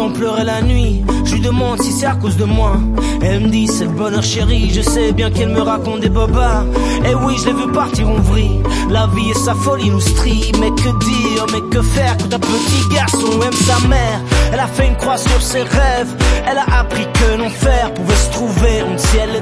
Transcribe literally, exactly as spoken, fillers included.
j'entends pleurer la nuit. Je lui demande si c'est à cause de moi. Elle me dit c'est le bonheur chérie. Je sais bien qu'elle me raconte des bobards. Et oui, je l'ai vu partir en vrille. La vie et sa folie nous strient. Mais que dire, mais que faire quand un petit garçon aime sa mère? Elle a fait une croix sur ses rêves. Elle a appris que l'enfer pouvait se trouver entre ciel et